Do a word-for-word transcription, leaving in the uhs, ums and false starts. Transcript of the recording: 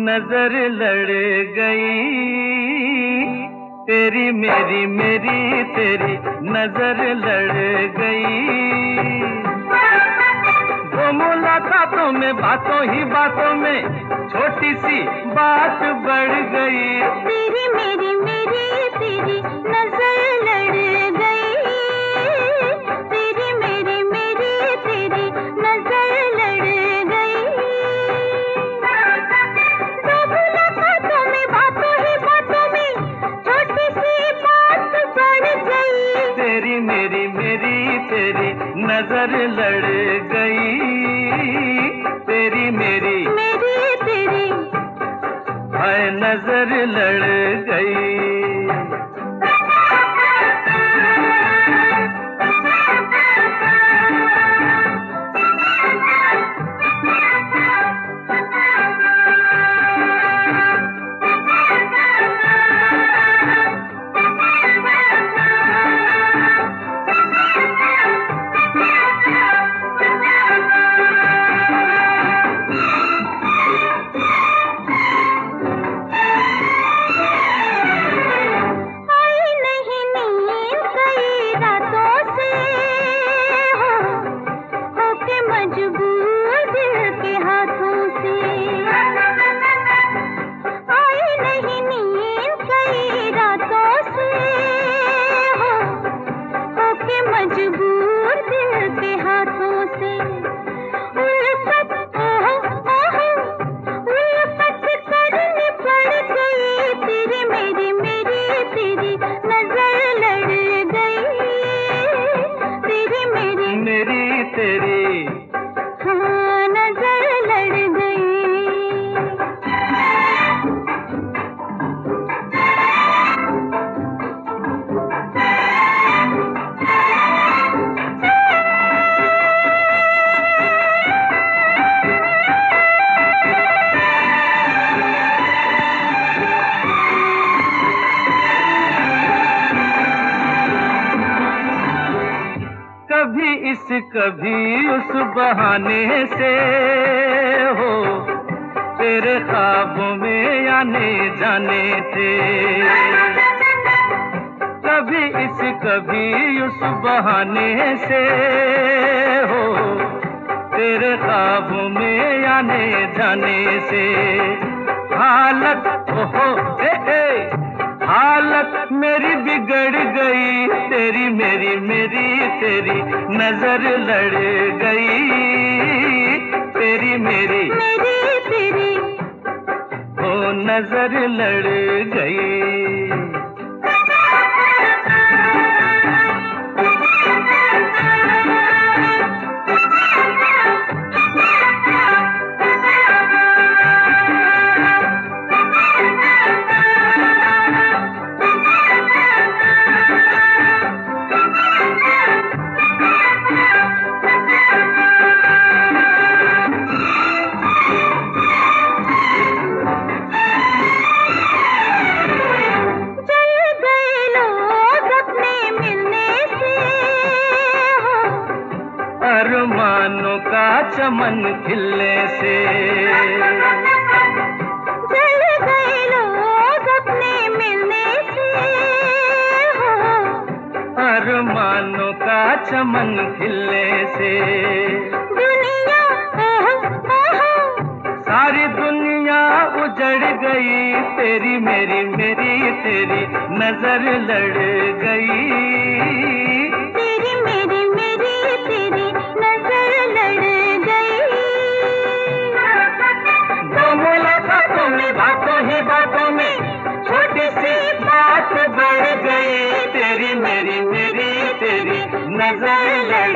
नजर लड़ गई, तेरी मेरी मेरी तेरी नजर लड़ गई। वो मुलाकातों में बातों ही बातों में छोटी सी बात बढ़ गई। तेरी मेरी मेरी तेरी नजर लड़ गई, तेरी मेरी मेरी तेरी नजर लड़ गई। दो मुलाकातों में बातों ही बातों में छोटी सी बात बढ़ गई। तेरी मेरी मेरी तेरी नजर लड़ गई, तेरी मेरी मेरी तेरी हाय नजर लड़ गई। कभी इस कभी उस बहाने से हो तेरे ख्वाबों में आने जाने थे। कभी इस कभी उस बहाने से हो तेरे ख्वाबों में आने जाने से हालत ओहो ए ए हालत मेरी बिगड़ गई। तेरी मेरी मेरी तेरी नजर लड़ गई, तेरी मेरी मेरी तेरी ओ नजर लड़ गई। अरमानों का चमन खिलने से जल गए लोग अपने मिलने से हो। अरमानों का चमन खिलने से दुनिया ओह ओह सारी दुनिया उजड़ गई। तेरी मेरी मेरी तेरी नजर लड़ गई। तेरी मेरी मेरी तेरी नजर लड़ गई। दो मुलाकातों में बातों ही बातों में छोटी सी बात बढ़ गई। तेरी मेरी मेरी तेरी नजर लड़